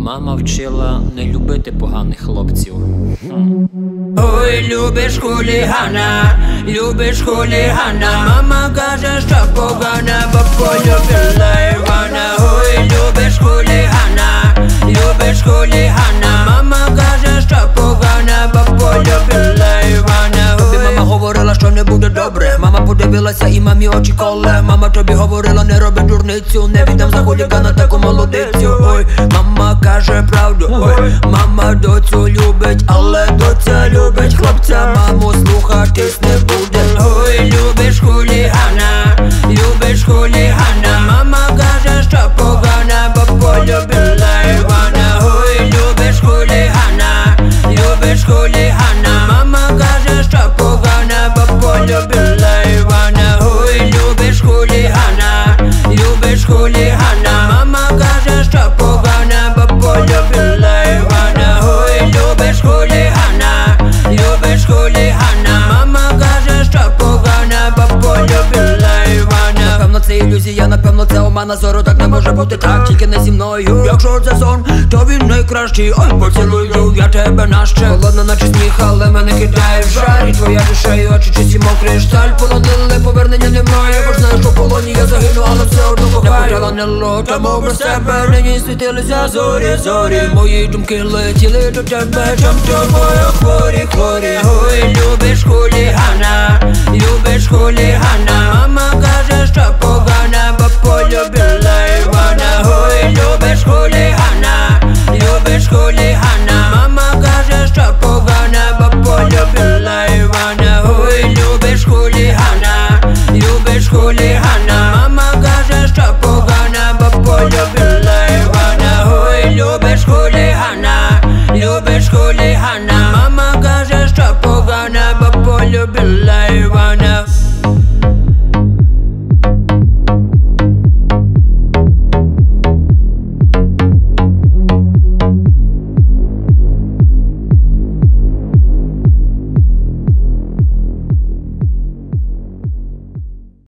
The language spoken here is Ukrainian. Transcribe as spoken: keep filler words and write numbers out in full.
Мама вчила не любити поганих хлопців. Ой, любиш хулігана, любиш хулігана. Мама каже, що погана, бо полюбила Івана. Ой, любиш хулігана, любиш хулігана. Мама каже, що погана, бо полюбила Івана. Тобі мама говорила, що не буде добре. Мама подивилася і мамі очі коле. Мама тобі говорила, не роби дурницю, не віддам за хулігана таку молодицю. Ой, мама каже правду, ой, мама доцю любить, але доця любить хлопця, маму слухатись не буде. Ой, любиш хулігана, любиш хулігана. Мама каже, що погана, бо полюбила Івана. Ой, любиш хулігана, любиш хулігана. Мама каже, що погана, бо полюбила Івана. Ой, любиш хулігана, любиш хулігана. Мама каже, що погана, бо полюбила Івана. Ой, любиш хулігана, любиш хулігана. Мама каже, що погана, бо полюбила Івана. Напевно це ілюзія, напевно це омана зору. Так не може бути, так, тільки не зі мною. Якщо це сон, то він найкращий. Ой, поцілую я тебе наще. Холодно наче сніг, але мене кидає в жар. І твоя душа і очі чисті, мов кришталь. Полонили, повернення немає, бо ж знаєш, що в полоні я загину, але все одно кохаю. Не почала не лота, мов без тебе нині світилися зорі, зорі. Мої думки летіли до тебе, чом тобою хворі, хворі. Ой, любиш хулігана, любиш хулігана. Мама каже, що погана, бо полюбила Івана. Ой, любиш хулігана, любиш хулігана. Мама каже, що погана, бо полюбила Івана. Ой, любиш хулігана, любиш хулігана. Мама каже, що погана, бо полюбила Івана. Ой, любиш хулігана, любиш хулігана. Мама каже, що погана, бо полюбила Івана.